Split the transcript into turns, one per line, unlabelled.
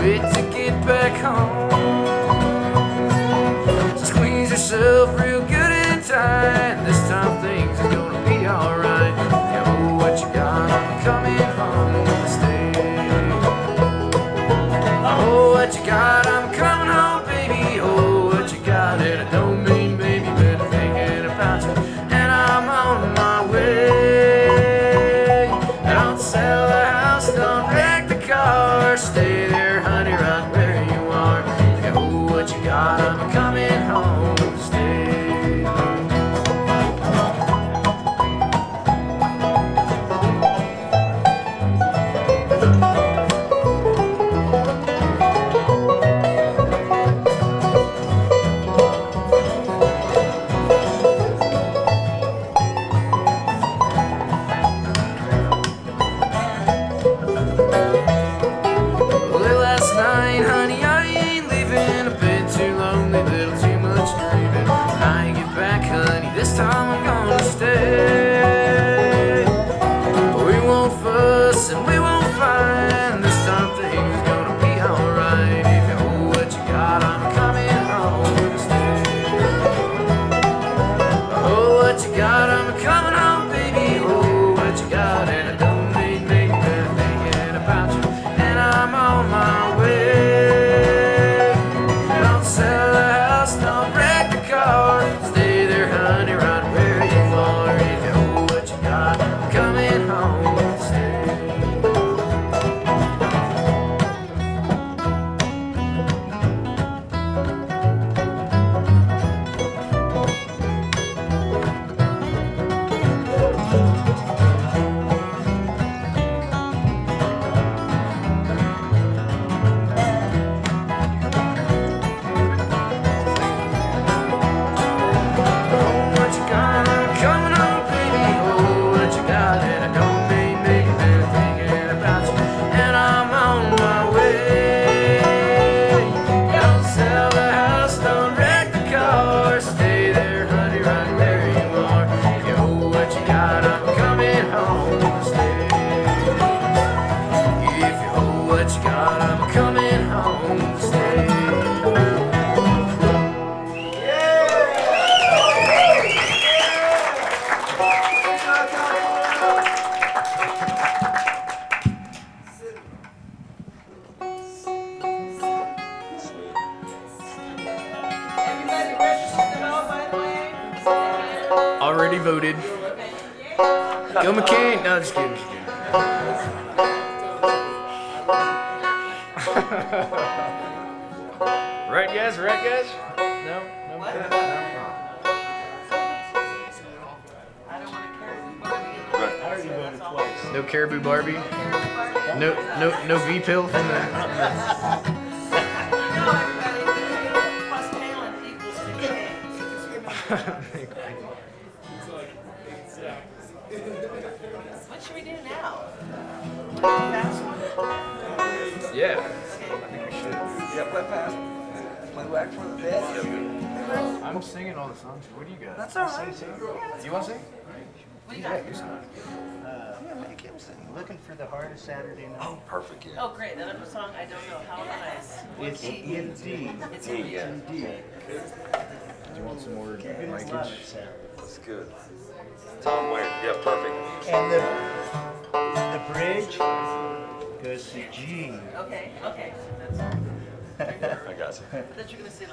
wait to get back home. So squeeze yourself real good and tight. This time things are gonna be alright. Yeah, oh, what you got? I'm coming home to stay. Oh, what you got? I'm coming home, baby. Oh, what you got? And I don't mean baby, but I'm thinking about you. And I'm on my way. Don't sell the house, don't wreck the car. Stay there, honey, right where you are. Yeah, oh, what you got? I'm coming home to stay. Honey, I ain't leaving. I've been too lonely, little too much grieving. When I get back, honey, this time I'm gonna stay. We won't fuss and we won't fight. This time things are gonna be alright. If you hold what you got, I'm coming home to stay. Oh, what you got, I'm coming home, baby. Oh, what you got, and I don't need me better thinking about you. And I'm on my way. Stay there, honey, right where you are. If you hold what you got, I'm coming home to stay. Already voted. Go McCain. No, just kidding. Right, guys? Right, guys? No? No? No Caribou Barbie? No V-pill from the...
What should we do now?
Yeah.
I think we should. Yeah, play fast. Play whack for the bed.
I'm singing all the songs. What do you got?
That's all right.
You want to sing?
What do you got?
Yeah, make him sing.
Looking for the heart of Saturday night.
Oh, perfect, yeah.
Oh, great. That other song, I don't know. How nice.
It's in D.
It's in
yeah.
In D.
Do you want some more
Love
blankets?
it, Saturday.
That's good. Tom Wayne, yeah, perfect.
And the bridge goes to G.
Okay, okay. That's,
I got you.
I thought you were going to say